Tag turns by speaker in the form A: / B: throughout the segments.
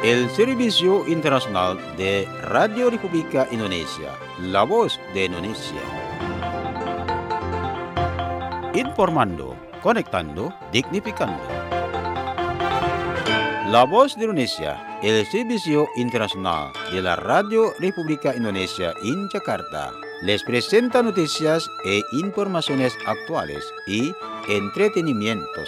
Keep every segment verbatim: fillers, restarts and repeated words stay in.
A: el Servicio Internacional de Radio República Indonesia, la voz de Indonesia. Informando, conectando, dignificando. La voz de Indonesia, el Servicio Internacional de la Radio República Indonesia en Jakarta, les presenta noticias e informaciones actuales y entretenimientos.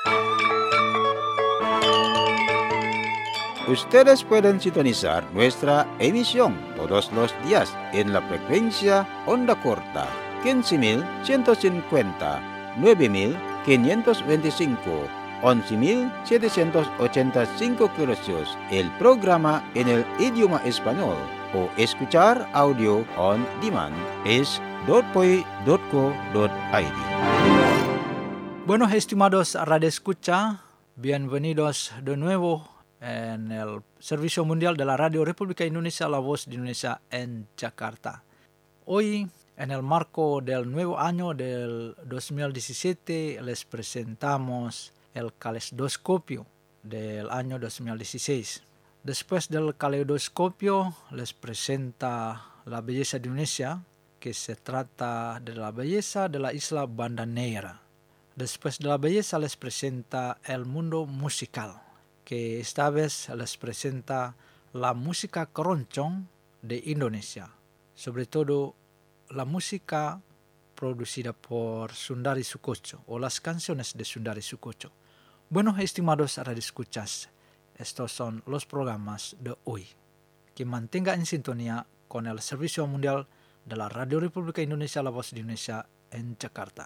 A: Ustedes pueden sintonizar nuestra emisión todos los días en la frecuencia onda corta quince mil ciento cincuenta, nueve mil quinientos veinticinco, once mil setecientos ochenta y cinco kHz, el programa en el idioma español, o escuchar audio on demand es dotpoi punto co punto i d.
B: Bueno, estimados radioescucha, bienvenidos de nuevo en el Servicio Mundial de la Radio República Indonesia, la voz de Indonesia en Jakarta. Hoy, en el marco del nuevo año del dos mil diecisiete, les presentamos el caleidoscopio del año dos mil dieciséis. Después del caleidoscopio, les presenta la belleza de Indonesia, que se trata de la belleza de la isla Banda Neira. Después de la belleza, les presenta el mundo musical, que esta vez les presenta la música keroncong de Indonesia, sobre todo la música producida por Sundari Soekoco o las canciones de Sundari Soekoco. Bueno, estimados radioescuchas, estos son los programas de hoy. Que mantenga en sintonía con el Servicio Mundial de la Radio República Indonesia, la voz de Indonesia en Jakarta.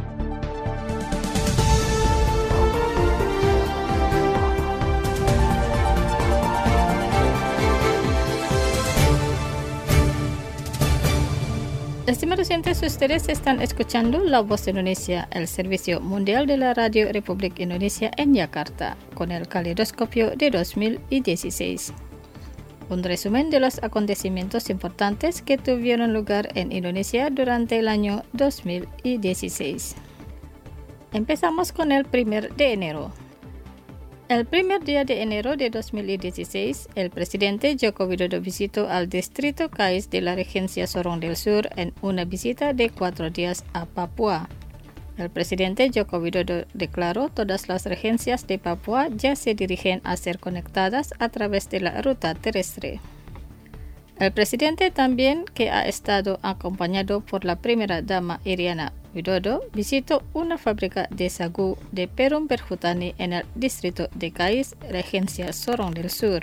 C: Estimados oyentes, ustedes están escuchando La Voz de Indonesia, el Servicio Mundial de la Radio República Indonesia en Yakarta, con el caleidoscopio de dos mil dieciséis. Un resumen de los acontecimientos importantes que tuvieron lugar en Indonesia durante el año dos mil dieciséis. Empezamos con el primer de enero. El primer día de enero de dos mil dieciséis, el presidente Joko Widodo visitó al distrito Kais de la Regencia Sorong del Sur en una visita de cuatro días a Papua. El presidente Joko Widodo declaró todas las regencias de Papua ya se dirigen a ser conectadas a través de la ruta terrestre. El presidente también, que ha estado acompañado por la primera dama Iriana Widodo, visitó una fábrica de sagú de Perum Perhutani en el distrito de Kais, Regencia Sorong del Sur.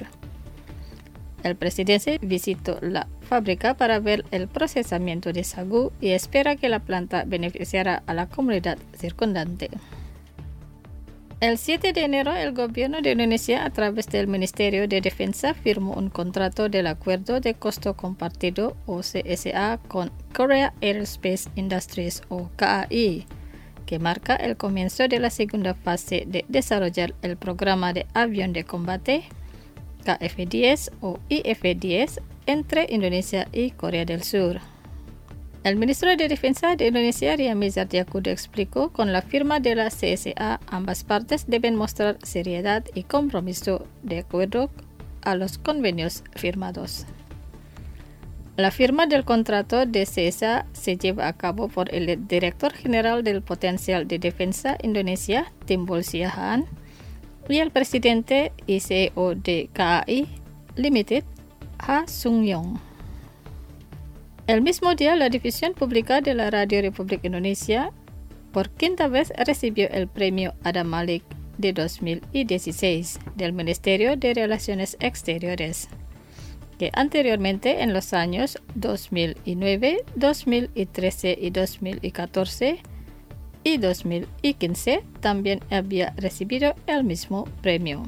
C: El presidente visitó la fábrica para ver el procesamiento de sagú y espera que la planta beneficiará a la comunidad circundante. El siete de enero, el gobierno de Indonesia, a través del Ministerio de Defensa, firmó un contrato del Acuerdo de Costo Compartido, o C S A, con Korea Aerospace Industries, o K A I, que marca el comienzo de la segunda fase de desarrollar el programa de avión de combate K F diez o I F diez entre Indonesia y Corea del Sur. El ministro de Defensa de Indonesia, Riamizat Yakudo, explicó: con la firma de la C S A, ambas partes deben mostrar seriedad y compromiso de acuerdo a los convenios firmados. La firma del contrato de C S A se lleva a cabo por el director general del Potencial de Defensa Indonesia, Timbul Siahaan, y el presidente y C E O de K A I Limited, Ha Sung-yong. El mismo día, la División Pública de la Radio República Indonesia por quinta vez recibió el premio Adam Malik de dos mil dieciséis del Ministerio de Relaciones Exteriores, que anteriormente, en los años dos mil nueve, dos mil trece y dos mil catorce y dos mil quince, también había recibido el mismo premio.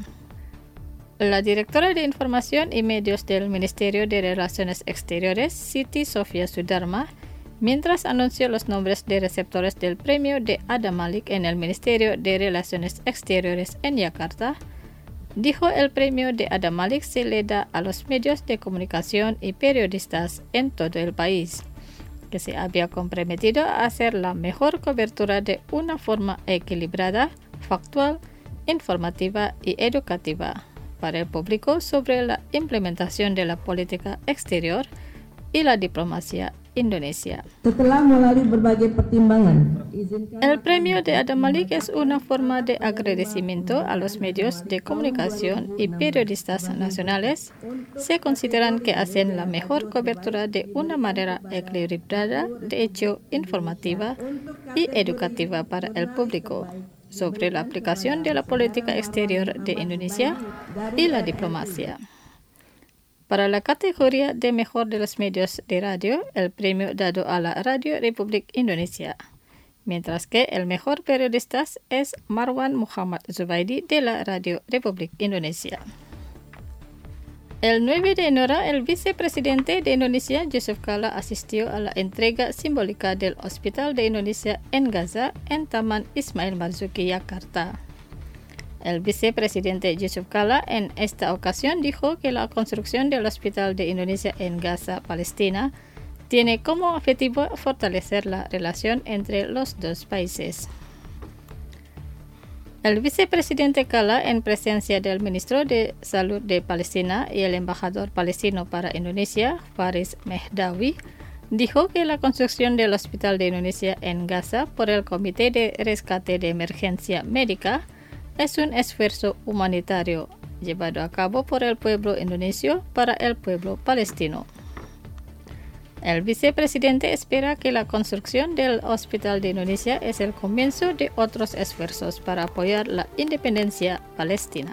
C: La directora de Información y Medios del Ministerio de Relaciones Exteriores, Siti Sofia Sudarma, mientras anunció los nombres de receptores del premio de Adam Malik en el Ministerio de Relaciones Exteriores en Yakarta, dijo: el premio de Adam Malik se le da a los medios de comunicación y periodistas en todo el país, que se había comprometido a hacer la mejor cobertura de una forma equilibrada, factual, informativa y educativa, para el público sobre la implementación de la política exterior y la diplomacia indonesia.
D: Setelah melalui berbagai pertimbangan, izinkan
C: El premio de Adam Malik es una forma de agradecimiento a los medios de comunicación y periodistas nacionales. Se consideran que hacen la mejor cobertura de una manera equilibrada, de hecho informativa y educativa para el público sobre la aplicación de la política exterior de Indonesia y la diplomacia. Para la categoría de mejor de los medios de radio, el premio dado a la Radio Republik Indonesia, mientras que el mejor periodista es Marwan Muhammad Zubaidi de la Radio Republik Indonesia. El nueve de enero, el vicepresidente de Indonesia, Yusuf Kala, asistió a la entrega simbólica del Hospital de Indonesia en Gaza en Taman Ismail Marzuki, Yakarta. El vicepresidente Yusuf Kala en esta ocasión dijo que la construcción del Hospital de Indonesia en Gaza, Palestina, tiene como objetivo fortalecer la relación entre los dos países. El vicepresidente Kala, en presencia del ministro de Salud de Palestina y el embajador palestino para Indonesia, Faris Mehdawi, dijo que la construcción del Hospital de Indonesia en Gaza por el Comité de Rescate de Emergencia Médica es un esfuerzo humanitario llevado a cabo por el pueblo indonesio para el pueblo palestino. El vicepresidente espera que la construcción del Hospital de Indonesia es el comienzo de otros esfuerzos para apoyar la independencia palestina.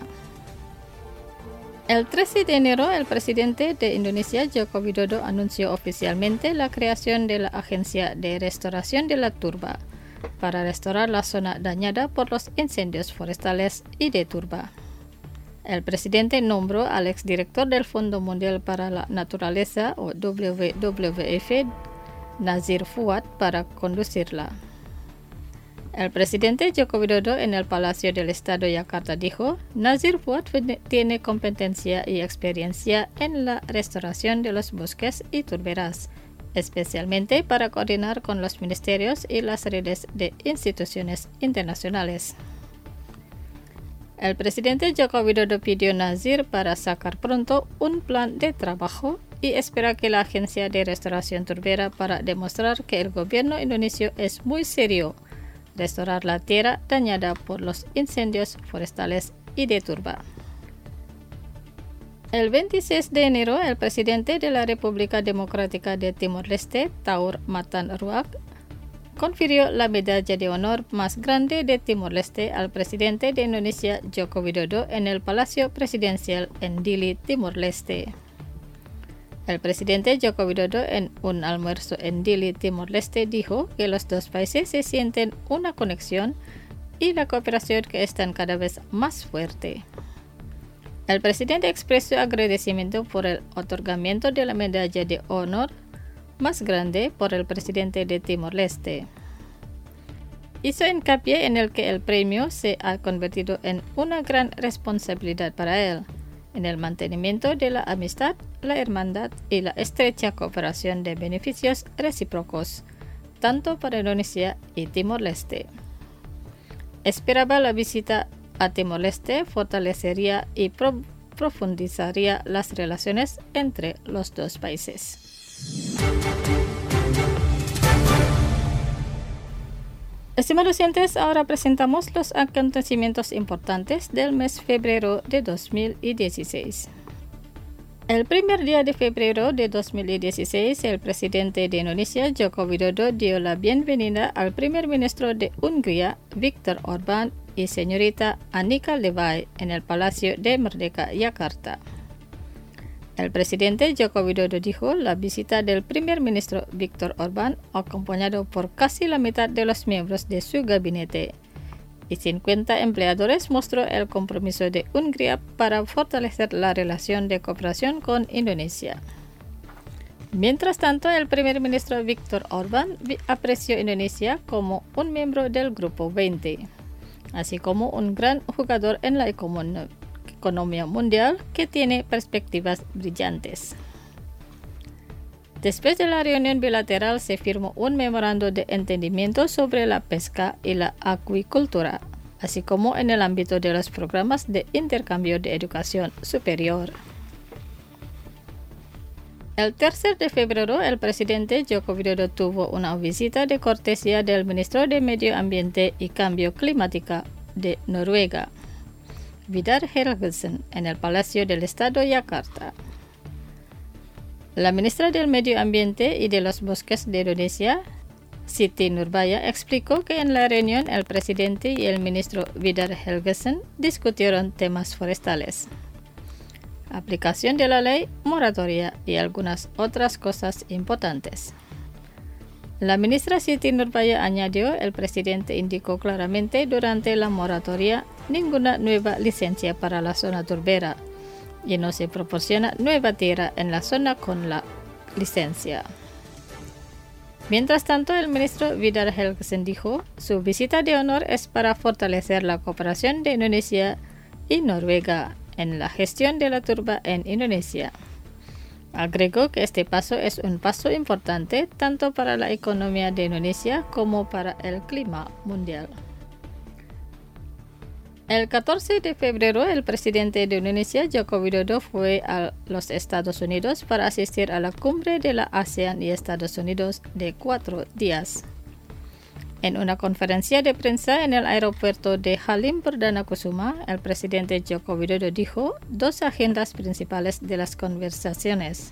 C: El trece de enero, el presidente de Indonesia, Joko Widodo, anunció oficialmente la creación de la Agencia de Restauración de la Turba para restaurar la zona dañada por los incendios forestales y de turba. El presidente nombró al exdirector del Fondo Mundial para la Naturaleza, o W W F, Nazir Fuad, para conducirla. El presidente Joko Widodo en el Palacio del Estado Yakarta dijo, Nazir Fuad tiene competencia y experiencia en la restauración de los bosques y turberas, especialmente para coordinar con los ministerios y las redes de instituciones internacionales. El presidente Joko Widodo pidió a Nazir para sacar pronto un plan de trabajo y espera que la Agencia de Restauración Turbera para demostrar que el gobierno indonesio es muy serio restaurar la tierra dañada por los incendios forestales y de turba. El veintiséis de enero, el presidente de la República Democrática de Timor-Leste, Taur Matan Ruak, confirió la medalla de honor más grande de Timor-Leste al presidente de Indonesia, Joko Widodo, en el Palacio Presidencial en Dili, Timor-Leste. El presidente Joko Widodo, en un almuerzo en Dili, Timor-Leste, dijo que los dos países se sienten una conexión y la cooperación que están cada vez más fuerte. El presidente expresó agradecimiento por el otorgamiento de la medalla de honor más grande por el presidente de Timor-Leste. Hizo hincapié en el que el premio se ha convertido en una gran responsabilidad para él, en el mantenimiento de la amistad, la hermandad y la estrecha cooperación de beneficios recíprocos, tanto para Indonesia y Timor-Leste. Esperaba la visita a Timor-Leste fortalecería y pro- profundizaría las relaciones entre los dos países. Estimados oyentes, ahora presentamos los acontecimientos importantes del mes de febrero de dos mil dieciséis. El primer día de febrero de dos mil dieciséis, el presidente de Indonesia, Joko Widodo, dio la bienvenida al primer ministro de Hungría, Viktor Orbán, y señorita Annika Levay en el Palacio de Merdeka, Yakarta. El presidente Joko Widodo dijo la visita del primer ministro Viktor Orbán, acompañado por casi la mitad de los miembros de su gabinete y cincuenta empleadores, mostró el compromiso de Hungría para fortalecer la relación de cooperación con Indonesia. Mientras tanto, el primer ministro Viktor Orbán apreció Indonesia como un miembro del Grupo veinte, así como un gran jugador en la economía. economía mundial que tiene perspectivas brillantes. Después de la reunión bilateral se firmó un memorando de entendimiento sobre la pesca y la acuicultura. así como en el ámbito de los programas de intercambio de educación superior. El tercer de febrero, el presidente Joko Widodo tuvo una visita de cortesía del ministro de Medio Ambiente y Cambio Climático de Noruega, Vidar Helgesen, en el Palacio del Estado Yakarta. La ministra del Medio Ambiente y de los Bosques de Indonesia, Siti Nurbaya, explicó que en la reunión el presidente y el ministro Vidar Helgesen discutieron temas forestales, aplicación de la ley, moratoria y algunas otras cosas importantes. La ministra Siti Nurbaya añadió, el presidente indicó claramente durante la moratoria ninguna nueva licencia para la zona turbera y no se proporciona nueva tierra en la zona con la licencia. Mientras tanto, el ministro Vidar Helgesen dijo, su visita de honor es para fortalecer la cooperación de Indonesia y Noruega en la gestión de la turba en Indonesia. Agregó que este paso es un paso importante tanto para la economía de Indonesia como para el clima mundial. El catorce de febrero, el presidente de Indonesia, Joko Widodo, fue a los Estados Unidos para asistir a la cumbre de la ASEAN y Estados Unidos de cuatro días. En una conferencia de prensa en el aeropuerto de Halim Perdana Kusuma, el presidente Joko Widodo dijo dos agendas principales de las conversaciones.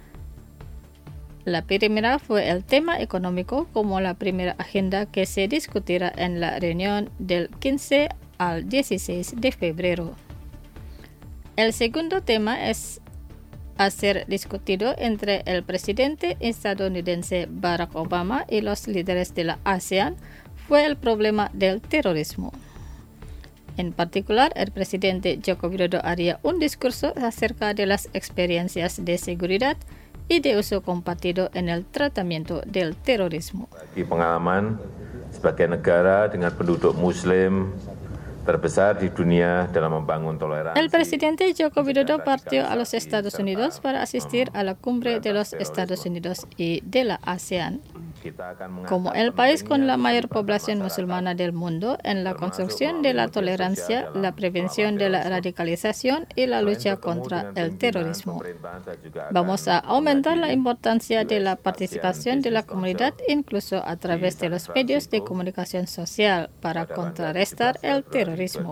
C: La primera fue el tema económico como la primera agenda que se discutirá en la reunión del quince al dieciséis de febrero. El segundo tema es a ser discutido entre el presidente estadounidense Barack Obama y los líderes de la ASEAN fue el problema del terrorismo. En particular, el presidente Joko Widodo haría un discurso acerca de las experiencias de seguridad y de uso compartido en el tratamiento del terrorismo.
E: Bagi pengalaman sebagai negara dengan penduduk muslim terbesar di dunia dalam membangun toleransi.
C: El presidente Joko Widodo partió a los Estados Unidos para asistir a la cumbre de los Estados Unidos y de la ASEAN. Como el país con la mayor población musulmana del mundo, en la construcción de la tolerancia, la prevención de la radicalización y la lucha contra el terrorismo. Vamos a aumentar la importancia de la participación de la comunidad, incluso a través de los medios de comunicación social, para contrarrestar el terrorismo.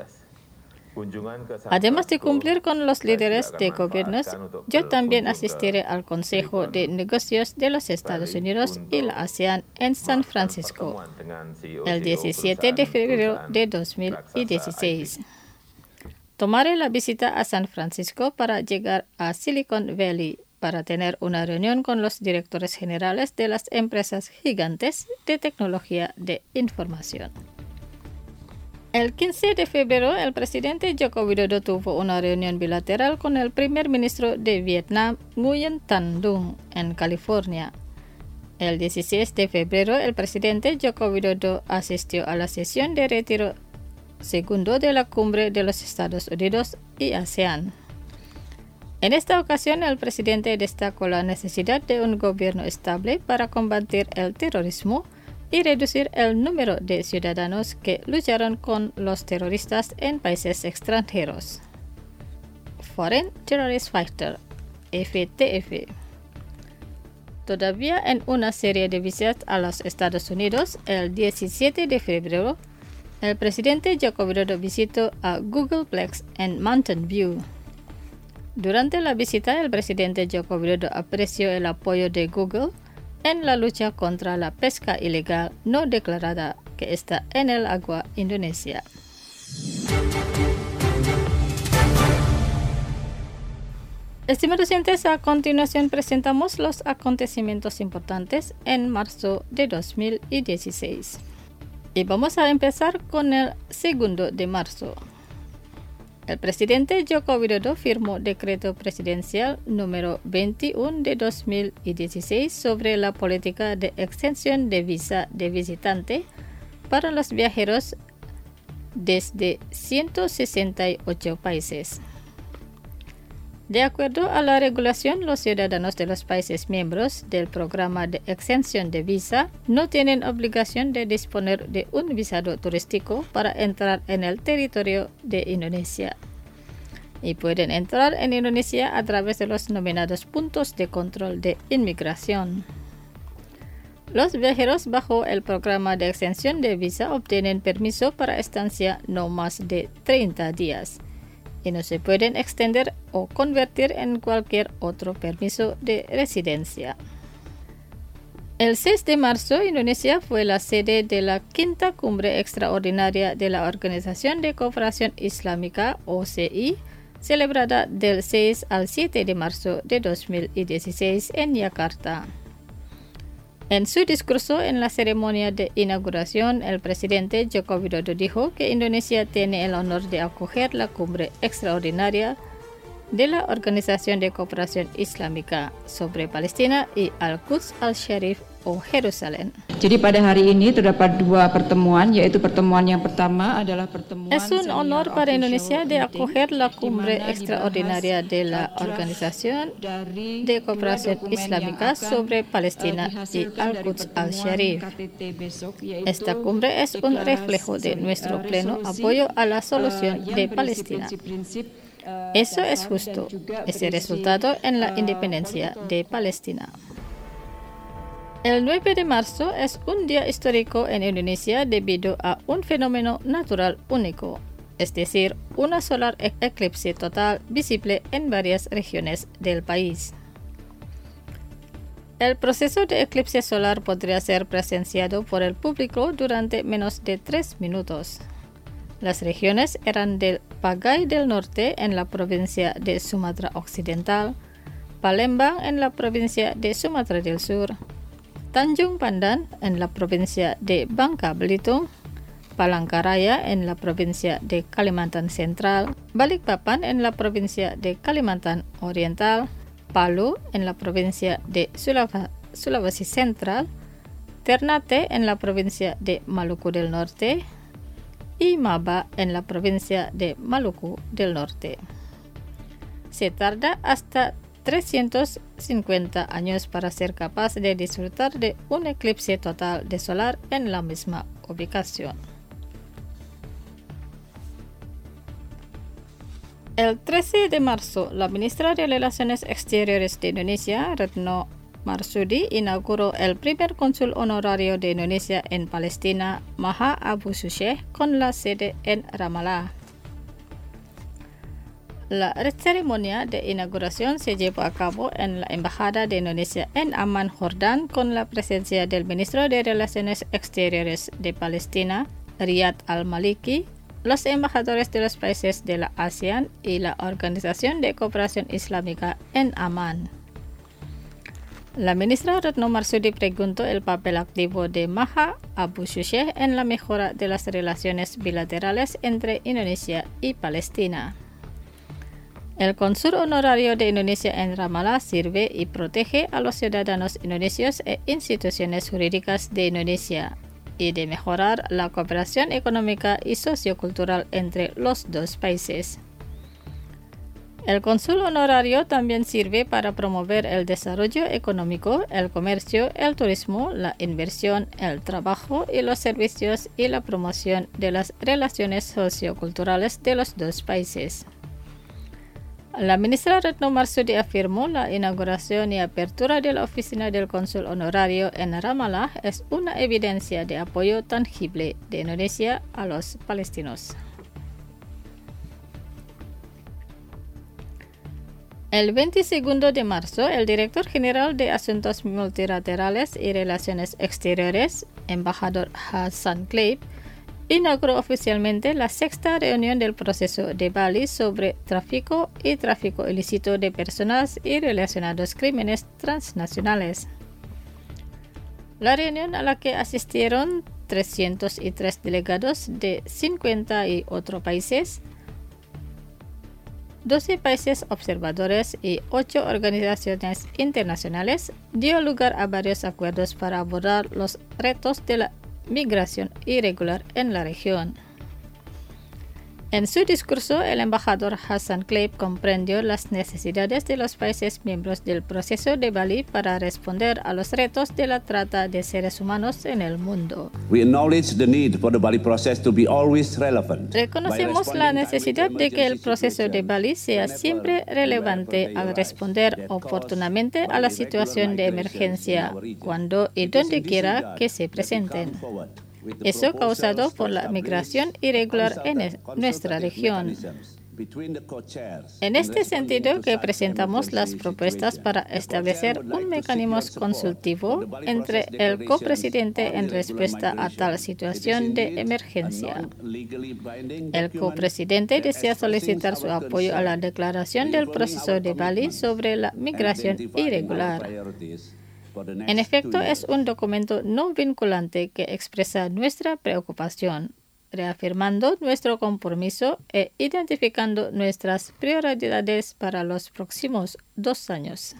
C: Además de cumplir con los líderes de gobiernos, yo también asistiré al Consejo de Negocios de los Estados Unidos y la ASEAN en San Francisco el diecisiete de febrero de dos mil dieciséis. Tomaré la visita a San Francisco para llegar a Silicon Valley para tener una reunión con los directores generales de las empresas gigantes de tecnología de información. El quince de febrero, el presidente Joko Widodo tuvo una reunión bilateral con el primer ministro de Vietnam, Nguyen Thanh Dung, en California. El dieciséis de febrero, el presidente Joko Widodo asistió a la sesión de retiro segundo de la cumbre de los Estados Unidos y ASEAN. En esta ocasión, el presidente destacó la necesidad de un gobierno estable para combatir el terrorismo y reducir el número de ciudadanos que lucharon con los terroristas en países extranjeros. Foreign Terrorist Fighter, F T F. Todavía en una serie de visitas a los Estados Unidos, el diecisiete de febrero, el presidente Joko Widodo visitó a Googleplex en Mountain View. Durante la visita, el presidente Joko Widodo apreció el apoyo de Google en la lucha contra la pesca ilegal no declarada que está en el agua indonesia. Estimados oyentes, a continuación presentamos los acontecimientos importantes en marzo de dos mil dieciséis. Y vamos a empezar con el segundo de marzo. El presidente Joko Widodo firmó decreto presidencial número veintiuno de dos mil dieciséis sobre la política de extensión de visa de visitante para los viajeros desde ciento sesenta y ocho países. De acuerdo a la regulación, los ciudadanos de los países miembros del programa de exención de visa no tienen obligación de disponer de un visado turístico para entrar en el territorio de Indonesia y pueden entrar en Indonesia a través de los nominados puntos de control de inmigración. Los viajeros bajo el programa de exención de visa obtienen permiso para estancia no más de treinta días. Y no se pueden extender o convertir en cualquier otro permiso de residencia. El seis de marzo, Indonesia fue la sede de la quinta cumbre extraordinaria de la Organización de Cooperación Islámica, O C I, celebrada del seis al siete de marzo de dos mil dieciséis en Yakarta. En su discurso en la ceremonia de inauguración, el presidente Joko Widodo dijo que Indonesia tiene el honor de acoger la cumbre extraordinaria de la Organización de Cooperación Islámica sobre Palestina y Al-Quds Al-Sharif o Jerusalén.
D: Jadi pada hari ini terdapat dua pertemuan, yaitu pertemuan yang pertama adalah pertemuan
C: Es un honor para Indonesia de acoger la cumbre extraordinaria de la Organización de Cooperación Islámica sobre Palestina y Al-Quds Al-Sharif. Esta cumbre es un reflejo de nuestro pleno apoyo a la solución de Palestina. Eso es justo, ese resultado en la independencia de Palestina. El nueve de marzo es un día histórico en Indonesia debido a un fenómeno natural único, es decir, una solar eclipse total visible en varias regiones del país. El proceso de eclipse solar podría ser presenciado por el público durante menos de tres minutos. Las regiones eran del Pagay del Norte en la provincia de Sumatra Occidental, Palembang en la provincia de Sumatra del Sur, Tanjung Pandan en la provincia de Bangka Belitung, Palangkaraya en la provincia de Kalimantan Central, Balikpapan en la provincia de Kalimantan Oriental, Palu en la provincia de Sulawesi, Sulawesi Central, Ternate en la provincia de Maluku del Norte y Maba en la provincia de Maluku del Norte. Se tarda hasta trescientos cincuenta años para ser capaz de disfrutar de un eclipse total de solar en la misma ubicación. El trece de marzo, la ministra de Relaciones Exteriores de Indonesia, Retno Marsudi, inauguró el primer cónsul honorario de Indonesia en Palestina, Maha Abu Susheh, con la sede en Ramallah. La ceremonia de inauguración se llevó a cabo en la Embajada de Indonesia en Amman, Jordán, con la presencia del ministro de Relaciones Exteriores de Palestina, Riyad Al-Maliki, los embajadores de los países de la ASEAN y la Organización de Cooperación Islámica en Amman. La ministra Retno Marsudi preguntó el papel activo de Maha Abu Susheh en la mejora de las relaciones bilaterales entre Indonesia y Palestina. El cónsul honorario de Indonesia en Ramallah sirve y protege a los ciudadanos indonesios e instituciones jurídicas de Indonesia y de mejorar la cooperación económica y sociocultural entre los dos países. El cónsul honorario también sirve para promover el desarrollo económico, el comercio, el turismo, la inversión, el trabajo y los servicios y la promoción de las relaciones socioculturales de los dos países. La ministra Retno Marsudi afirmó la inauguración y apertura de la oficina del cónsul honorario en Ramallah es una evidencia de apoyo tangible de Indonesia a los palestinos. El veintiséis de marzo, el director general de Asuntos Multilaterales y Relaciones Exteriores, embajador Hassan Kleib, inauguró oficialmente la sexta reunión del proceso de Bali sobre tráfico y tráfico ilícito de personas y relacionados crímenes transnacionales. La reunión a la que asistieron trescientos tres delegados de cincuenta y ocho países, doce países observadores y ocho organizaciones internacionales, dio lugar a varios acuerdos para abordar los retos de la migración irregular en la región. En su discurso, el embajador Hassan Kleib comprendió las necesidades de los países miembros del proceso de Bali para responder a los retos de la trata de seres humanos en el mundo.
F: We acknowledge the need for the Bali process to be always relevant.
C: Reconocemos la necesidad de que el proceso de Bali sea siempre relevante al responder oportunamente a la situación de emergencia cuando y donde quiera que se presenten. Eso causado por la migración irregular en nuestra región. En este sentido que presentamos las propuestas para establecer un mecanismo consultivo entre el copresidente en respuesta a tal situación de emergencia. El copresidente desea solicitar su apoyo a la declaración del proceso de Bali sobre la migración irregular. En efecto, es un documento no vinculante que expresa nuestra preocupación, reafirmando nuestro compromiso e identificando nuestras prioridades para los próximos dos años.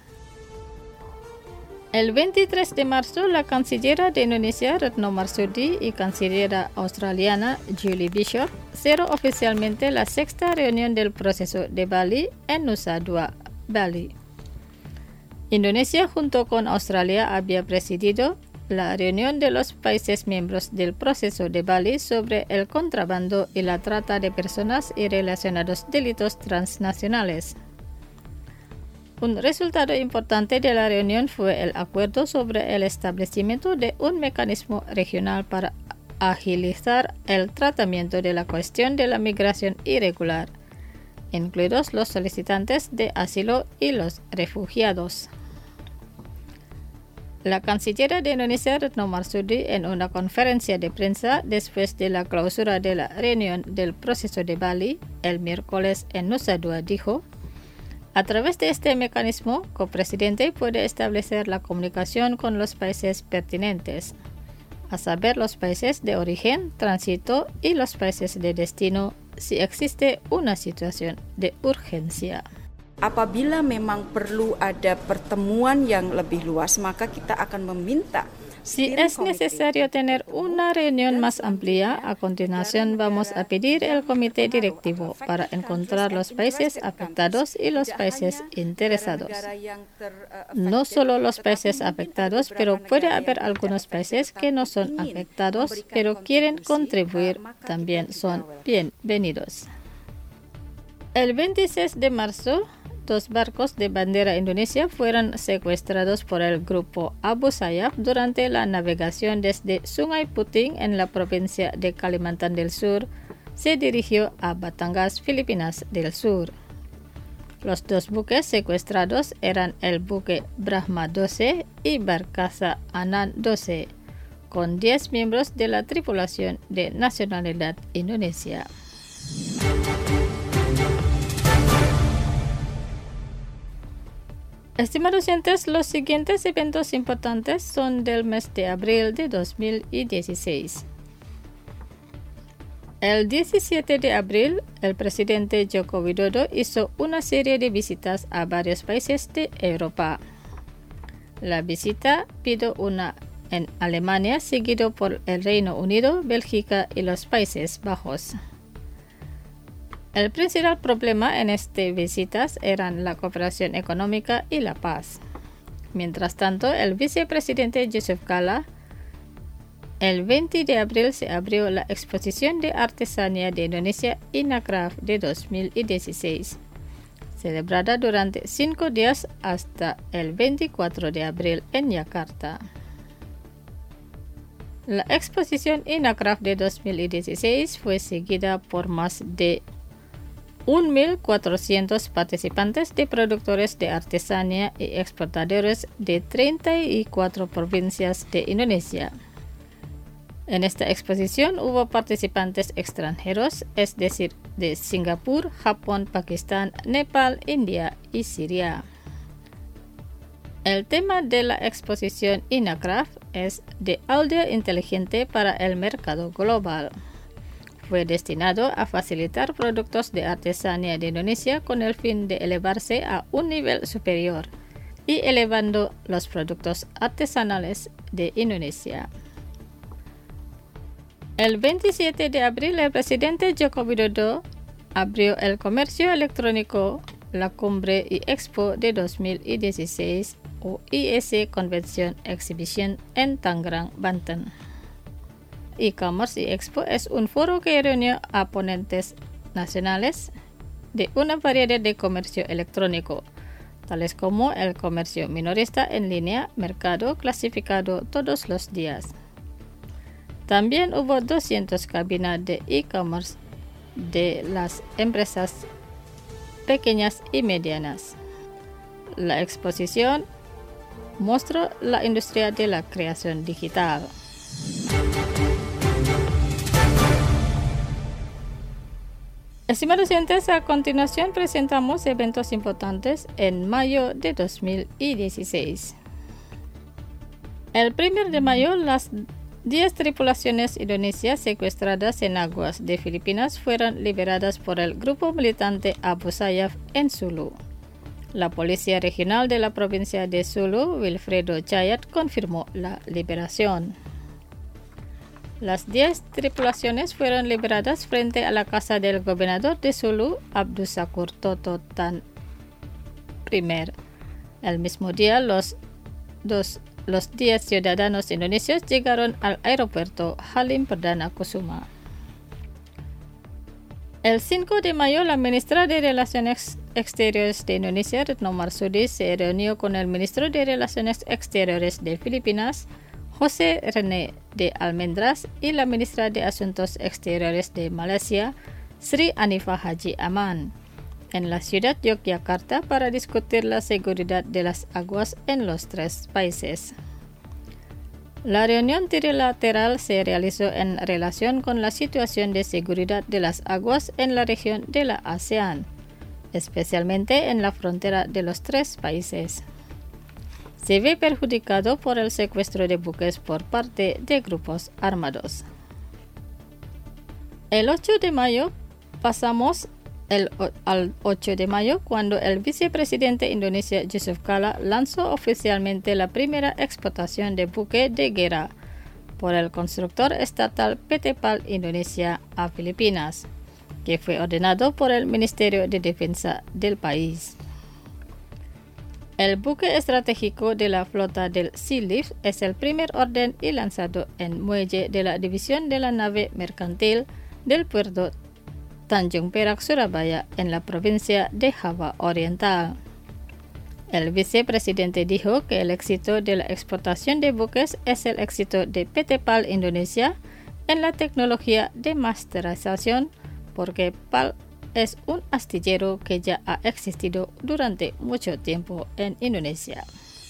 C: El veintitrés de marzo, la canciller de Indonesia, Retno Marsudi, y canciller australiana Julie Bishop cerró oficialmente la sexta reunión del proceso de Bali en Nusa Dua, Bali. Indonesia, junto con Australia, había presidido la reunión de los países miembros del proceso de Bali sobre el contrabando y la trata de personas y relacionados delitos transnacionales. Un resultado importante de la reunión fue el acuerdo sobre el establecimiento de un mecanismo regional para agilizar el tratamiento de la cuestión de la migración irregular, incluidos los solicitantes de asilo y los refugiados. La canciller de Indonesia, Retno Marsudi, en una conferencia de prensa después de la clausura de la reunión del proceso de Bali el miércoles en Nusa Dua, dijo: a través de este mecanismo, el copresidente puede establecer la comunicación con los países pertinentes, a saber los países de origen, tránsito y los países de destino, si existe una situación de urgencia.
G: Apabila memang perlu ada pertemuan yang lebih luas, maka kita akan meminta.
C: Si es necesario tener una reunión más amplia, a continuación vamos a pedir el comité directivo para encontrar los países afectados y los países interesados. No solo los países afectados, pero puede haber algunos países que no son afectados, pero quieren contribuir, también son bienvenidos. El veintiséis de marzo, dos barcos de bandera indonesia fueron secuestrados por el grupo Abu Sayyaf durante la navegación desde Sungai Puting en la provincia de Kalimantan del Sur. Se dirigió a Batangas, Filipinas del Sur. Los dos buques secuestrados eran el buque Brahma doce y Barkasa Anand doce, con diez miembros de la tripulación de nacionalidad indonesia. Estimados oyentes, los siguientes eventos importantes son del mes de abril de dos mil dieciséis. El diecisiete de abril, el presidente Joko Widodo hizo una serie de visitas a varios países de Europa. La visita pidió una en Alemania, seguido por el Reino Unido, Bélgica y los Países Bajos. El principal problema en estas visitas eran la cooperación económica y la paz. Mientras tanto, el vicepresidente Yusuf Kala, el veinte de abril se abrió la exposición de artesanía de Indonesia INACRAFT de dos mil dieciséis, celebrada durante cinco días hasta el veinticuatro de abril en Yakarta. La exposición INACRAFT de dos mil dieciséis fue seguida por más de mil cuatrocientos participantes de productores de artesanía y exportadores de treinta y cuatro provincias de Indonesia. En esta exposición hubo participantes extranjeros, es decir, de Singapur, Japón, Pakistán, Nepal, India y Siria. El tema de la exposición INACRAFT es de aldea inteligente para el mercado global. Fue destinado a facilitar productos de artesanía de Indonesia con el fin de elevarse a un nivel superior y elevando los productos artesanales de Indonesia. El veintisiete de abril, el presidente Joko Widodo abrió el comercio electrónico, la Cumbre y Expo de dos mil dieciséis o I E C Convention Exhibition en Tangerang, Banten. E-Commerce y Expo es un foro que reunió a ponentes nacionales de una variedad de comercio electrónico, tales como el comercio minorista en línea, mercado clasificado todos los días. También hubo doscientas cabinas de e-commerce de las empresas pequeñas y medianas. La exposición mostró la industria de la creación digital. Estimados oyentes, a continuación presentamos eventos importantes en mayo de dos mil dieciséis. El primero de mayo, las diez tripulaciones indonesias secuestradas en aguas de Filipinas fueron liberadas por el grupo militante Abu Sayyaf en Sulu. La Policía Regional de la provincia de Sulu, Wilfredo Chayat, confirmó la liberación. Las diez tripulaciones fueron liberadas frente a la casa del gobernador de Sulu, Abdusakur Toto Tan I. El mismo día, los, dos, los diez ciudadanos indonesios llegaron al aeropuerto Halim Perdana Kusuma. El cinco de mayo, la ministra de Relaciones Exteriores de Indonesia, Retno Marsudi, se reunió con el ministro de Relaciones Exteriores de Filipinas, José René de Almendras, y la ministra de Asuntos Exteriores de Malaysia, Sri Anifah Haji Aman, en la ciudad de Yogyakarta para discutir la seguridad de las aguas en los tres países. La reunión trilateral se realizó en relación con la situación de seguridad de las aguas en la región de la ASEAN, especialmente en la frontera de los tres países. Se ve perjudicado por el secuestro de buques por parte de grupos armados. El ocho de mayo pasamos el, al ocho de mayo cuando el vicepresidente Indonesia Yusuf Kala lanzó oficialmente la primera exportación de buque de guerra por el constructor estatal P T PAL Indonesia a Filipinas, que fue ordenado por el Ministerio de Defensa del país. El buque estratégico de la flota del Sea Leaf es el primer orden y lanzado en muelle de la división de la nave mercantil del puerto Tanjung Perak, Surabaya, en la provincia de Java Oriental. El vicepresidente dijo que el éxito de la exportación de buques es el éxito de P T PAL Indonesia en la tecnología de masterización, porque PAL es un astillero que ya ha existido durante mucho tiempo en Indonesia.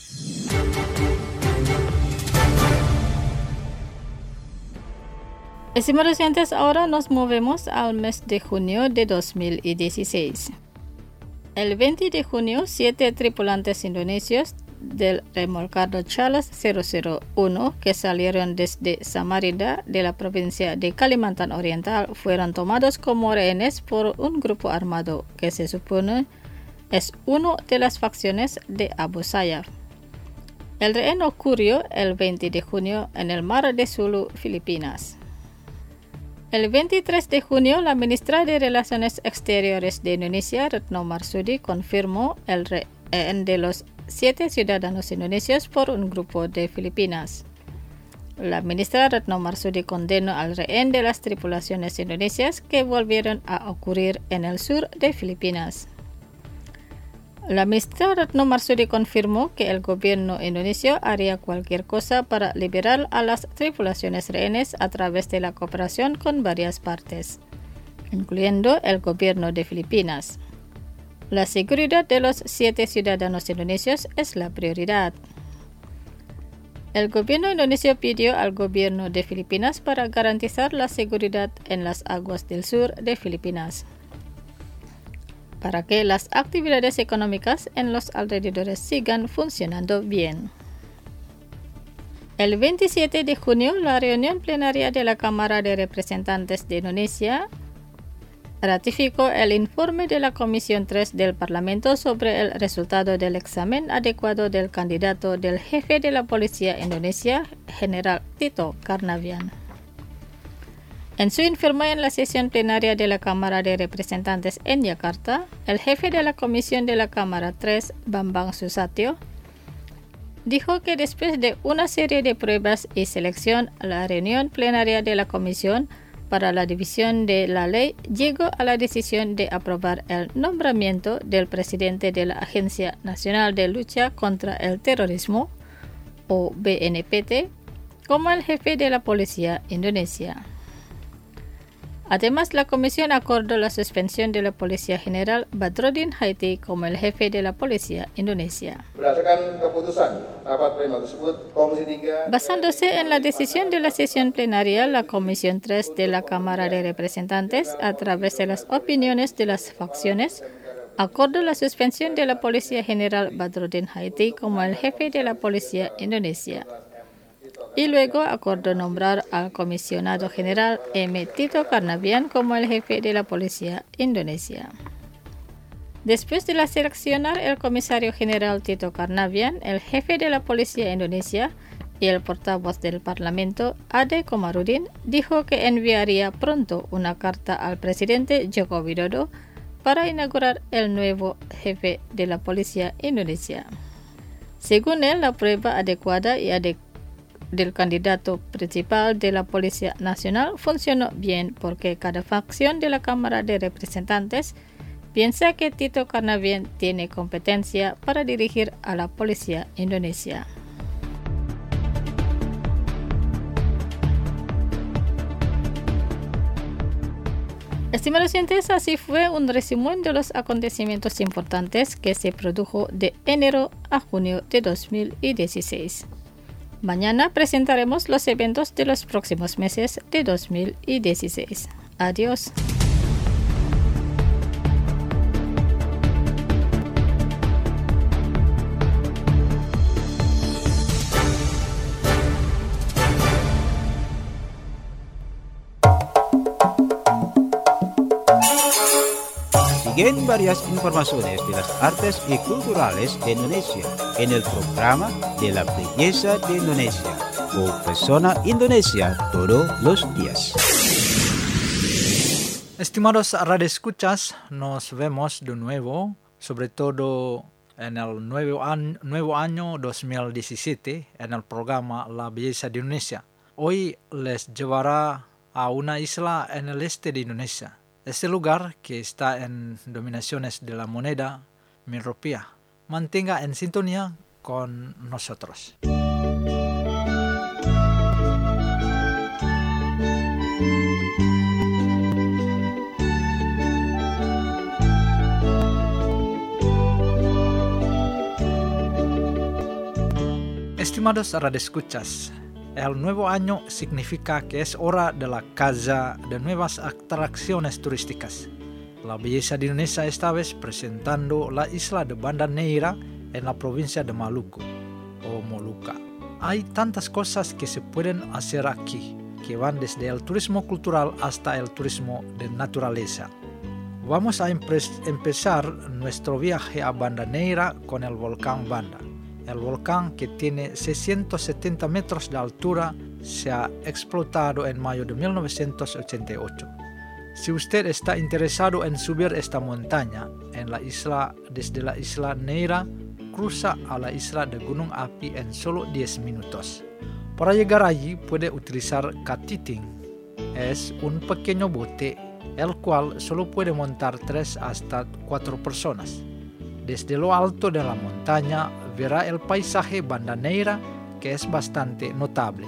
C: Estimados oyentes, ahora nos movemos al mes de junio de dos mil dieciséis. El veinte de junio, siete tripulantes indonesios del remolcado Charles cero cero uno que salieron desde Samarinda de la provincia de Kalimantan Oriental fueron tomados como rehenes por un grupo armado que se supone es una de las facciones de Abu Sayyaf. El rehén ocurrió el veinte de junio en el mar de Sulu, Filipinas. El veintitrés de junio, la ministra de Relaciones Exteriores de Indonesia, Retno Marsudi, confirmó el rehén de los siete ciudadanos indonesios por un grupo de Filipinas. La ministra Retno Marsudi condenó al rehén de las tripulaciones indonesias que volvieron a ocurrir en el sur de Filipinas. La ministra Retno Marsudi confirmó que el gobierno indonesio haría cualquier cosa para liberar a las tripulaciones rehenes a través de la cooperación con varias partes, incluyendo el gobierno de Filipinas. La seguridad de los siete ciudadanos indonesios es la prioridad. El gobierno indonesio pidió al gobierno de Filipinas para garantizar la seguridad en las aguas del sur de Filipinas, para que las actividades económicas en los alrededores sigan funcionando bien. El veintisiete de junio, la reunión plenaria de la Cámara de Representantes de Indonesia ratificó el informe de la Comisión tres del Parlamento sobre el resultado del examen adecuado del candidato del jefe de la Policía Indonesia, General Tito Karnavian. En su informe en la sesión plenaria de la Cámara de Representantes en Yakarta, el jefe de la Comisión de la Cámara tres, Bambang Susatyo, dijo que después de una serie de pruebas y selección, la reunión plenaria de la Comisión para la División de la Ley llegó a la decisión de aprobar el nombramiento del presidente de la Agencia Nacional de Lucha contra el Terrorismo, o B N P T, como el jefe de la Policía Indonesia. Además, la Comisión acordó la suspensión de la Policía General Badrodin Haiti como el jefe de la Policía Indonesia. Basándose en la decisión de la sesión plenaria, la Comisión tres de la Cámara de Representantes, a través de las opiniones de las facciones, acordó la suspensión de la Policía General Badrodin Haiti como el jefe de la Policía Indonesia. Y luego acordó nombrar al comisionado general M. Tito Karnavian como el jefe de la Policía Indonesia. Después de la seleccionar el comisario general Tito Karnavian, el jefe de la Policía Indonesia y el portavoz del Parlamento, Ade Komarudin, dijo que enviaría pronto una carta al presidente Joko Widodo para inaugurar el nuevo jefe de la Policía Indonesia. Según él, la prueba adecuada y adecuada del candidato principal de la Policía Nacional funcionó bien porque cada facción de la Cámara de Representantes piensa que Tito Karnavian tiene competencia para dirigir a la Policía Indonesia. Estimados oyentes, así fue un resumen de los acontecimientos importantes que se produjo de enero a junio de dos mil dieciséis. Mañana presentaremos los eventos de los próximos meses de dos mil dieciséis. Adiós.
A: Siguen varias informaciones de las artes y culturales de Indonesia en el programa de la belleza de Indonesia o Persona Indonesia todos los días.
B: Estimados radioescuchas, nos vemos de nuevo, sobre todo en el nuevo año, nuevo año dos mil diecisiete en el programa La Belleza de Indonesia. Hoy les llevará a una isla en el este de Indonesia. Este lugar, que está en dominaciones de la moneda mil rupiah, mantenga en sintonía con nosotros. Estimados radioescuchas, el nuevo año significa que es hora de la caza de nuevas atracciones turísticas. La Belleza de Indonesia esta vez presentando la isla de Banda Neira en la provincia de Maluku o Molucca. Hay tantas cosas que se pueden hacer aquí, que van desde el turismo cultural hasta el turismo de naturaleza. Vamos a empezar nuestro viaje a Banda Neira con el volcán Banda. El volcán, que tiene seiscientos setenta metros de altura, se ha explotado en mayo de mil novecientos ochenta y ocho. Si usted está interesado en subir esta montaña, en la isla, desde la isla Neira, cruza a la isla de Gunung Api en solo diez minutos. Para llegar allí puede utilizar katiting. Es un pequeño bote, el cual solo puede montar tres hasta cuatro personas. Desde lo alto de la montaña verá el paisaje Banda Neira, que es bastante notable.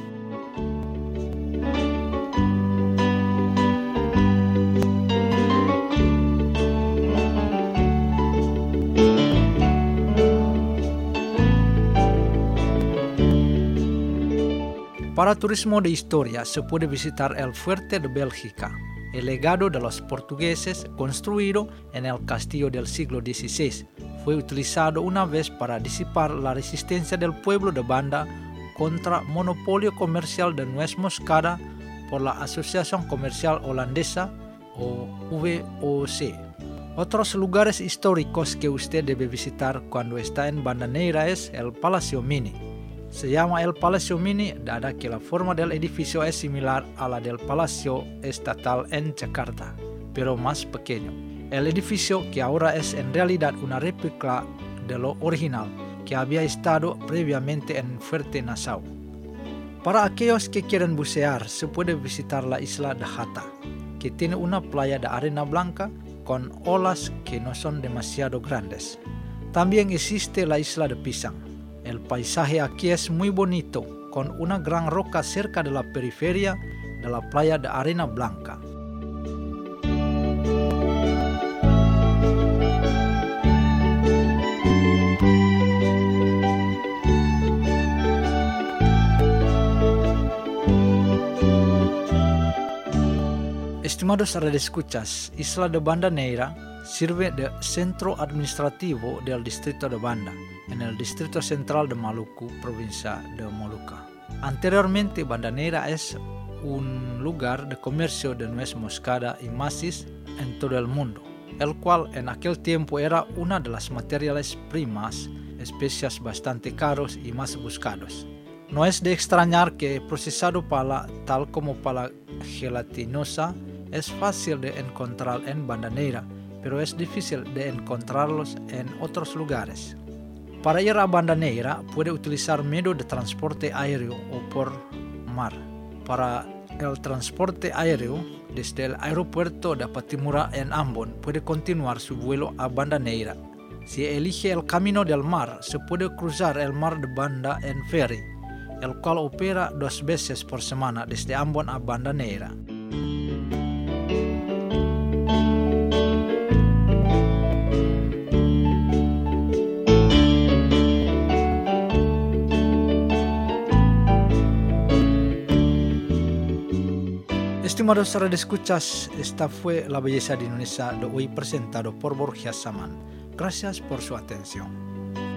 B: Para turismo de historia se puede visitar el Fuerte de Bélgica, el legado de los portugueses construido en el castillo del siglo dieciséis. Fue utilizado una vez para disipar la resistencia del pueblo de Banda contra monopolio comercial de nuez moscada por la Asociación Comercial Holandesa o V O C. Otros lugares históricos que usted debe visitar cuando está en Banda Neira es el Palacio Mini. Se llama el Palacio Mini dada que la forma del edificio es similar a la del Palacio Estatal en Jakarta, pero más pequeño. El edificio, que ahora es en realidad una réplica de lo original, que había estado previamente en Fuerte Nassau. Para aquellos que quieren bucear, se puede visitar la isla de Hatta, que tiene una playa de arena blanca con olas que no son demasiado grandes. También existe la isla de Pisang. El paisaje aquí es muy bonito, con una gran roca cerca de la periferia de la playa de arena blanca. Estimados radioescuchas, Isla de Banda Neira sirve de centro administrativo del distrito de Banda, en el distrito central de Maluku, provincia de Molucca. Anteriormente, Banda Neira es un lugar de comercio de nuez moscada y maíz en todo el mundo, el cual en aquel tiempo era una de las materiales primas, especias bastante caros y más buscados. No es de extrañar que procesado pala, tal como pala gelatinosa, es fácil de encontrar en Banda Neira, pero es difícil de encontrarlos en otros lugares. Para ir a Banda Neira puede utilizar medio de transporte aéreo o por mar. Para el transporte aéreo, desde el aeropuerto de Patimura en Ambon puede continuar su vuelo a Banda Neira. Si elige el camino del mar, se puede cruzar el mar de Banda en ferry, el cual opera dos veces por semana desde Ambon a Banda Neira. Estimados radioescuchas, esta fue La Belleza de Indonesia de hoy presentado por Borja Saman. Gracias por su atención.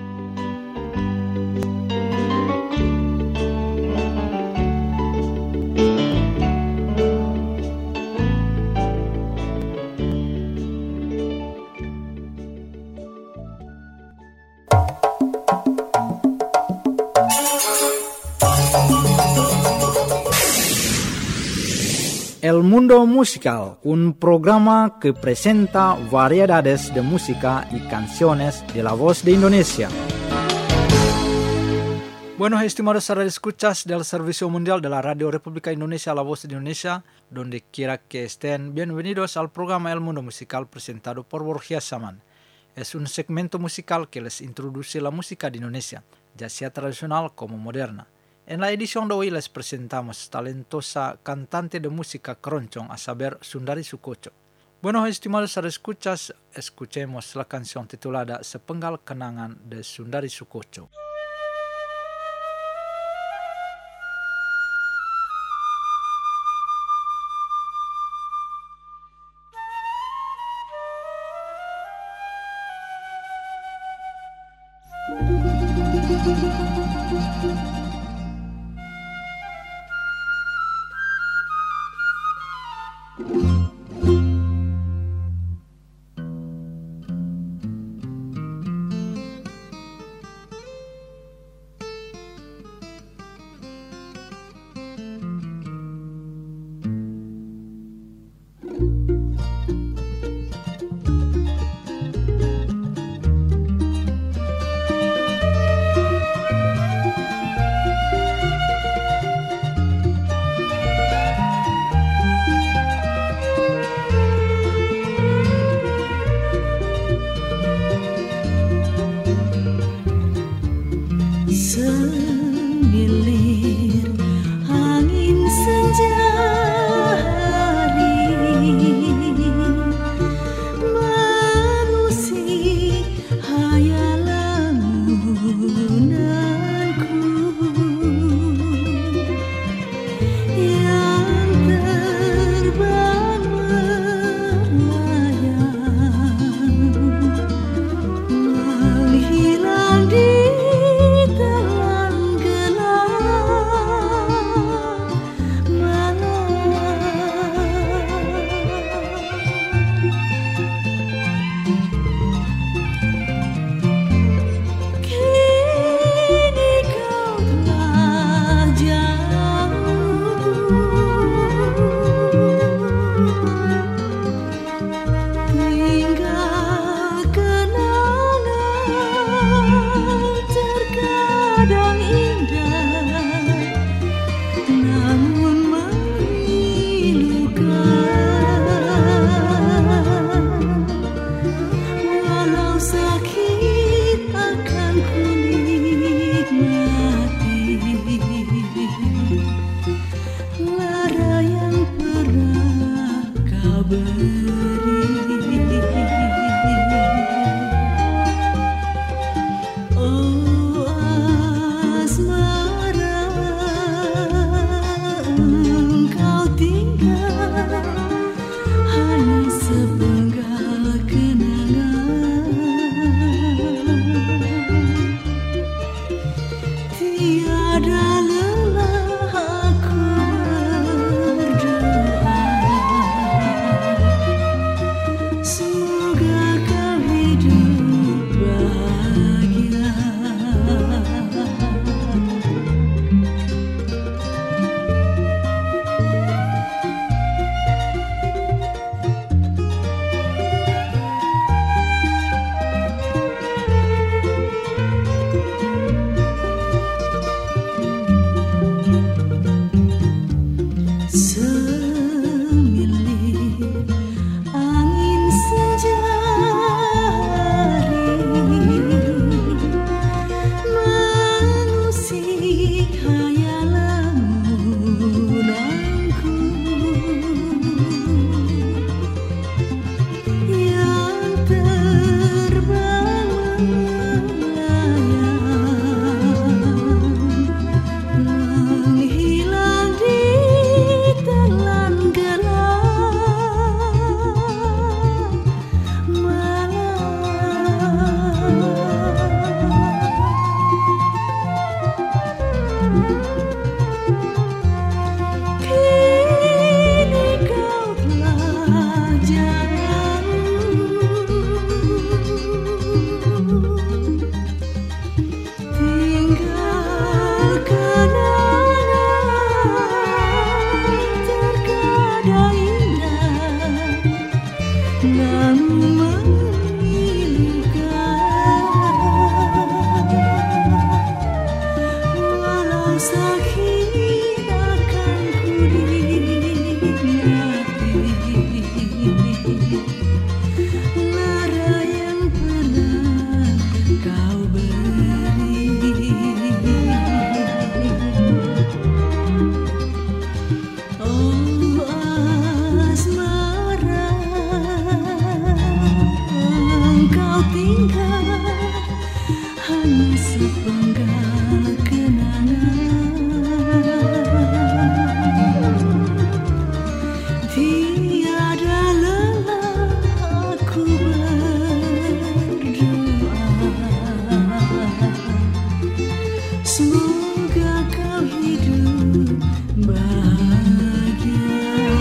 B: El Mundo Musical, un programa que presenta variedades de música y canciones de la voz de Indonesia. Bueno, estimados radioescuchas del Servicio Mundial de la Radio República Indonesia, la voz de Indonesia, donde quiera que estén, bienvenidos al programa El Mundo Musical presentado por Borja Saman. Es un segmento musical que les introduce la música de Indonesia, ya sea tradicional como moderna. En la edición de hoy les presentamos talentosa cantante de música keroncong, a saber Sundari Sukocho. Bueno, estimados radioescuchas, escuchemos la canción titulada Sepenggal Kenangan de Sundari Sukocho.
H: tiada lelah aku berdoa, semoga kau hidup bahagia.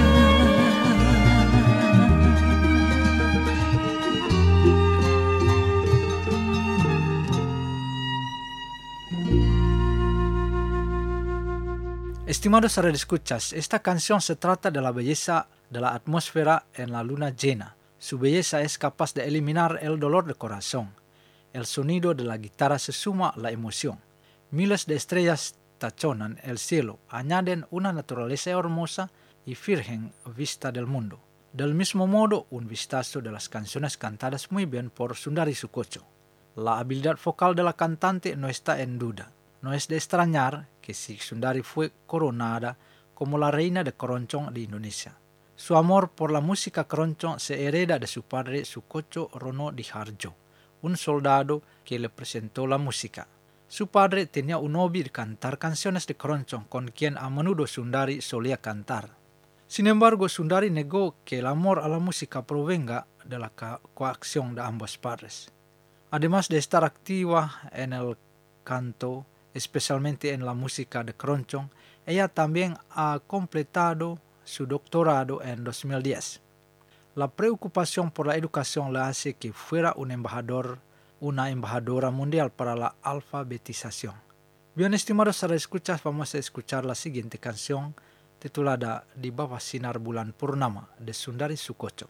B: Estimados radioescuchas, esta canción se trata de la belleza de la atmósfera en la luna llena. Su belleza es capaz de eliminar el dolor de corazón. El sonido de la guitarra se suma a la emoción. Miles de estrellas tachonan el cielo, añaden una naturaleza hermosa y virgen vista del mundo. Del mismo modo, un vistazo de las canciones cantadas muy bien por Sundari Soekoco. La habilidad vocal de la cantante no está en duda. No es de extrañar que si Sundari fue coronada como la reina de keroncong de Indonesia. Su amor por la música keroncong se hereda de su padre Soekoco Rono Diharjo, un soldado que le presentó la música. Su padre tenía un hobby de cantar canciones de keroncong con quien a menudo Sundari solía cantar. Sin embargo, Sundari negó que el amor a la música provenga de la coacción de ambos padres. Además de estar activa en el canto, especialmente en la música de keroncong, ella también ha completado su doctorado en dos mil diez. La preocupación por la educación le hace que fuera un embajador, una embajadora mundial para la alfabetización. Bien, estimados radioescuchas, vamos a escuchar la siguiente canción titulada Di Bawah Sinar Bulan Purnama de Sundari Soekoco.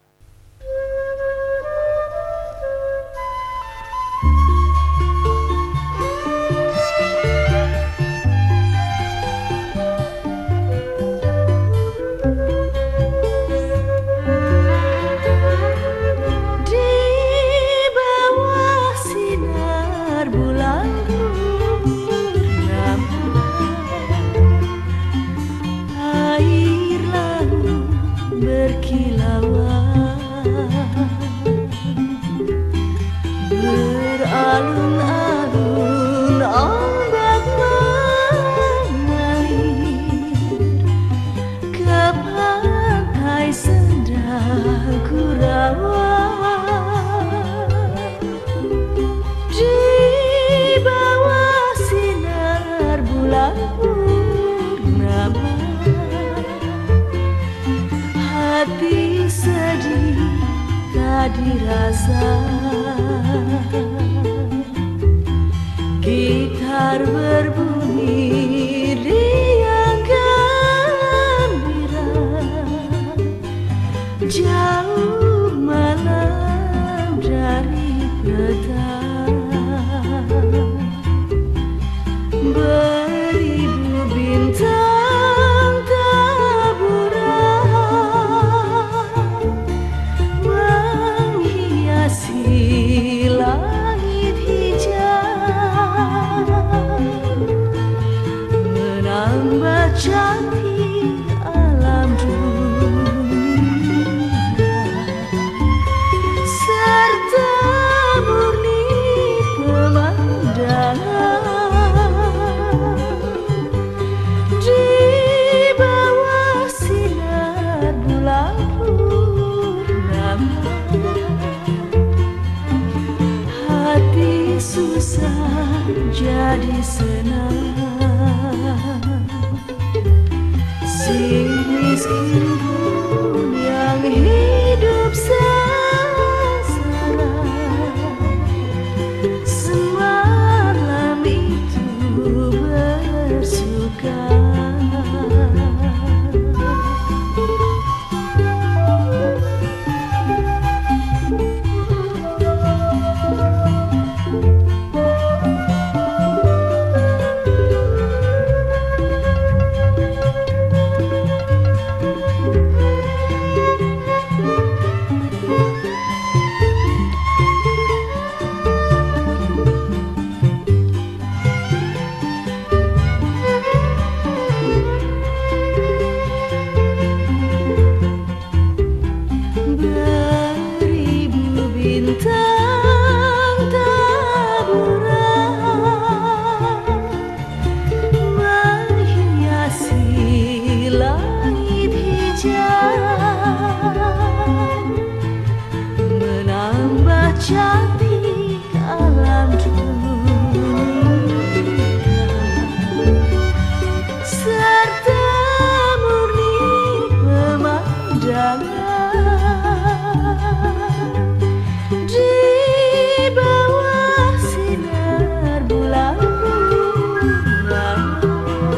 H: Dirasa gitar berbunyi riang gembira, jauh malam dari petang, beribu bintang taburan menghiasi langit hijau, menambah cantik alam dunia, serta murni pemandangan di bawah sinar bulan purnama. Hati susah jadi senang, si miskin pun yang hidup sengsara, semalam itu bersuka. cantik alam dunia serta murni pemandangan di bawah sinar bulan purnama.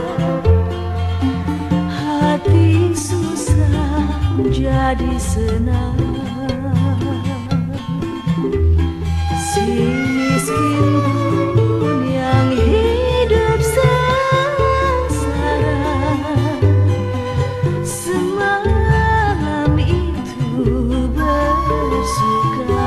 H: Hati susah jadi senang, si miskin pun yang hidup sengsara semalam itu bersuka.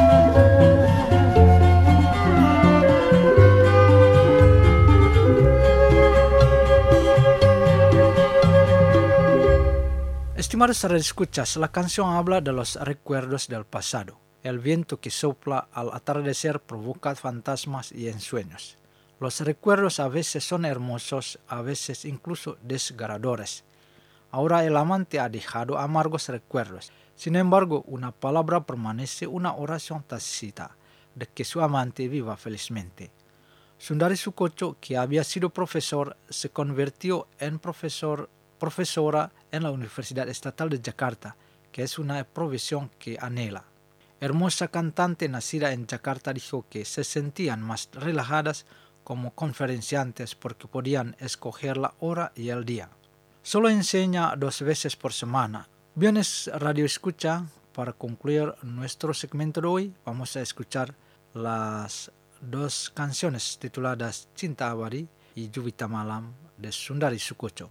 B: Estimados radioescuchas, la canción habla de los recuerdos del pasado. El viento que sopla al atardecer provoca fantasmas y ensueños. Los recuerdos a veces son hermosos, a veces incluso desgarradores. Ahora el amante ha dejado amargos recuerdos. Sin embargo, una palabra permanece, una oración tácita de que su amante viva felizmente. Sundari Sukocho, que había sido profesor, se convirtió en profesor, profesora en la Universidad Estatal de Jakarta, que es una profesión que anhela. Hermosa cantante nacida en Jakarta dijo que se sentían más relajadas como conferenciantes porque podían escoger la hora y el día. Solo enseña dos veces por semana. Bien, es Radio Escucha. Para concluir nuestro segmento de hoy, vamos a escuchar las dos canciones tituladas Cinta Abadi y Juwita Malam de Sundari Sukocho.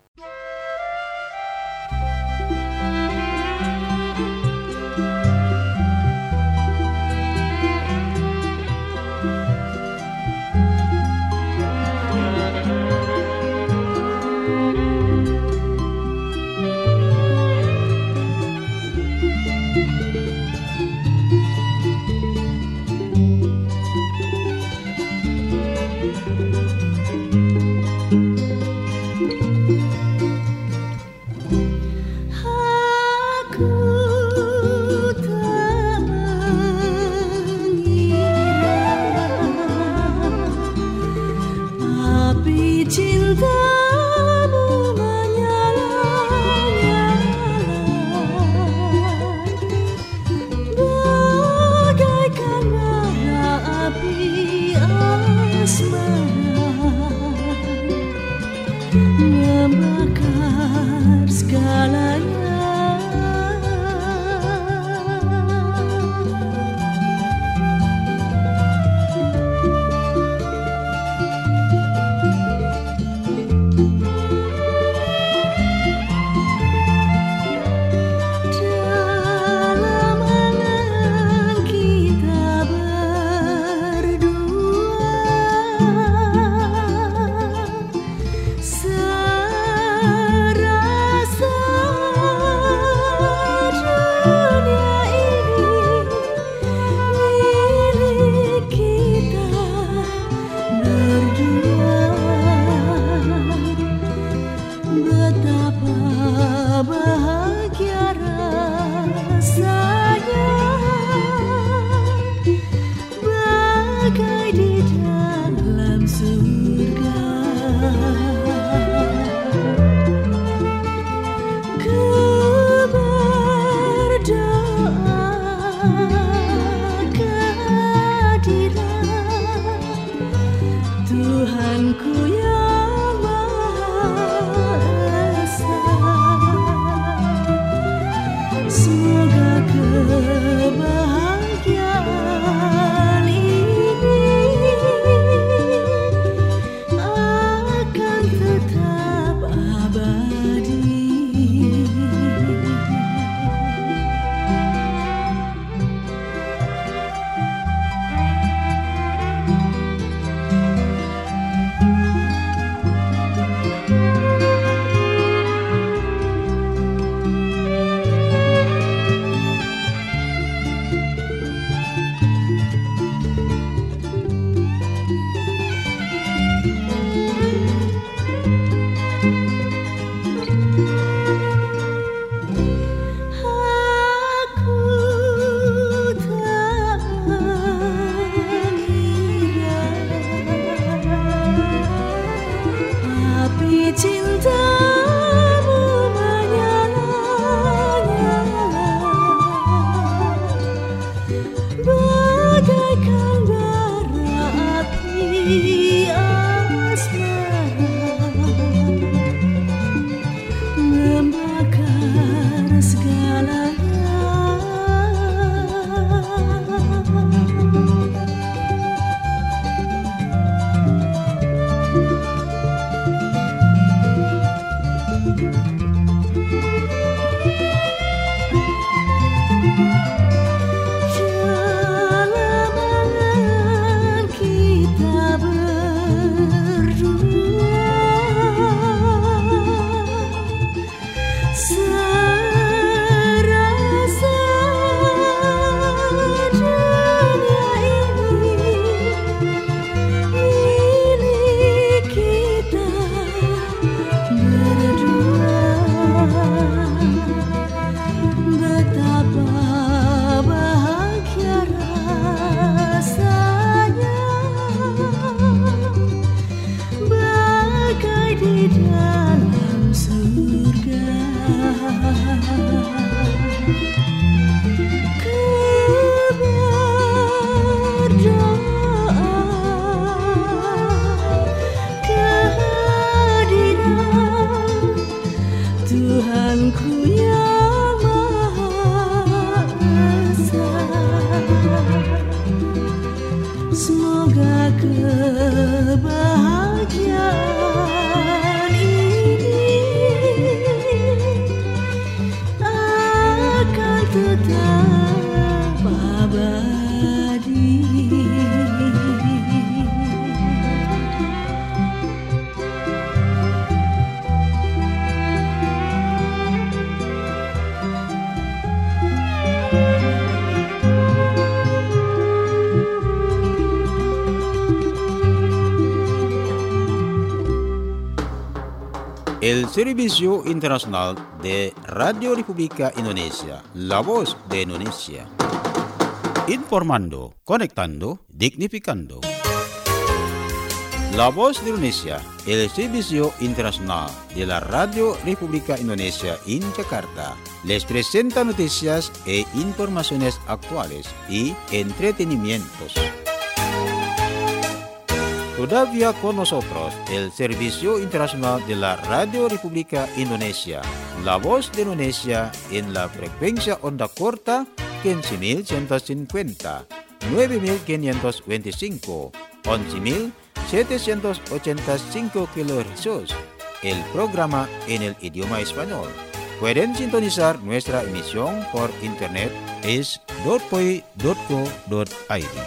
H: tetap abadi.
A: El Servicio Internacional de Radio República Indonesia, La Voz de Indonesia. Informando, conectando, dignificando. La Voz de Indonesia, el Servicio Internacional de la Radio República Indonesia en Jakarta, les presenta noticias e informaciones actuales y entretenimientos. Todavía con nosotros el Servicio Internacional de la Radio República Indonesia, La Voz de Indonesia en la frecuencia onda corta quince mil ciento cincuenta, nueve mil quinientos veinticinco, once mil setecientos ochenta y cinco kilohercios. El programa en el idioma español. Pueden sintonizar nuestra emisión por internet es dot p o i dot co dot i d.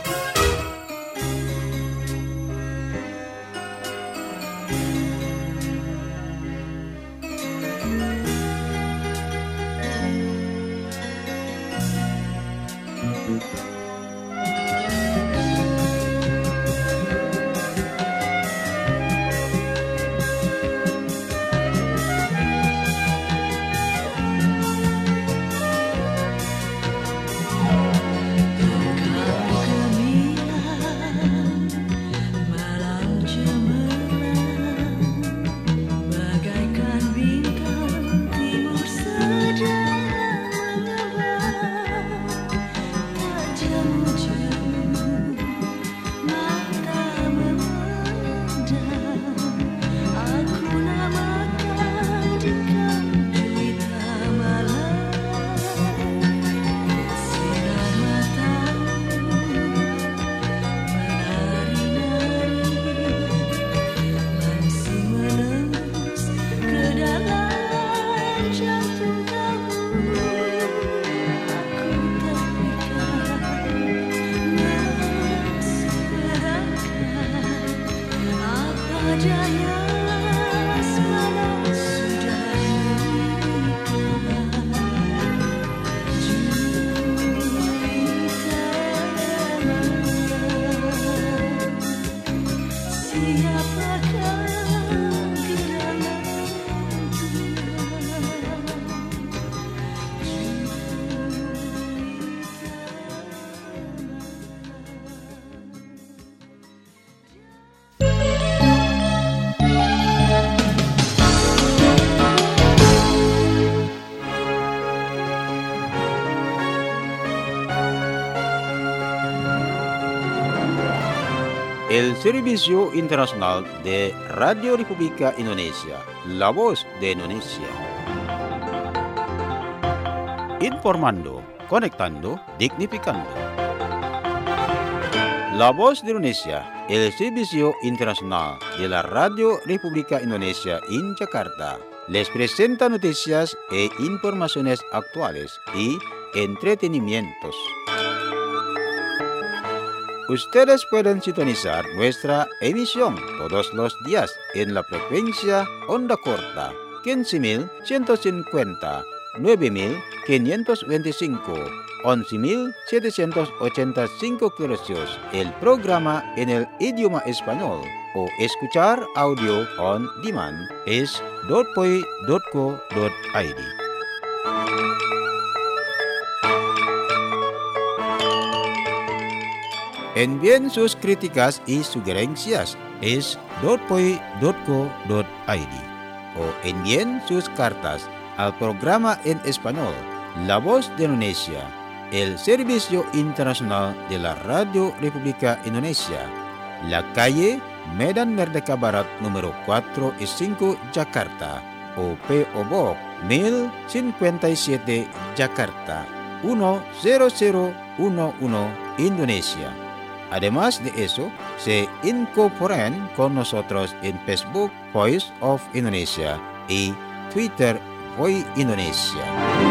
A: El Servicio Internacional de Radio República Indonesia, La Voz de Indonesia. Informando, conectando, dignificando. La Voz de Indonesia, el Servicio Internacional de la Radio República Indonesia en Jakarta, les presenta noticias e informaciones actuales y entretenimientos. Ustedes pueden sintonizar nuestra emisión todos los días en la frecuencia onda corta quince mil ciento cincuenta, nueve mil quinientos veinticinco, once mil setecientos ochenta y cinco kilohercios. El programa en el idioma español o escuchar audio on demand es dot p o i dot co dot i d. Envíen sus críticas y sugerencias es dot p o i dot co dot i d o envíen sus cartas al programa en español La Voz de Indonesia, el Servicio Internacional de la Radio República Indonesia, la calle Medan Merdeka Barat número cuatro y cinco Jakarta o P O Box mil cincuenta y siete Jakarta uno cero cero uno uno Indonesia. Además de eso, se incorporan con nosotros en Facebook Voice of Indonesia y Twitter Voice Indonesia.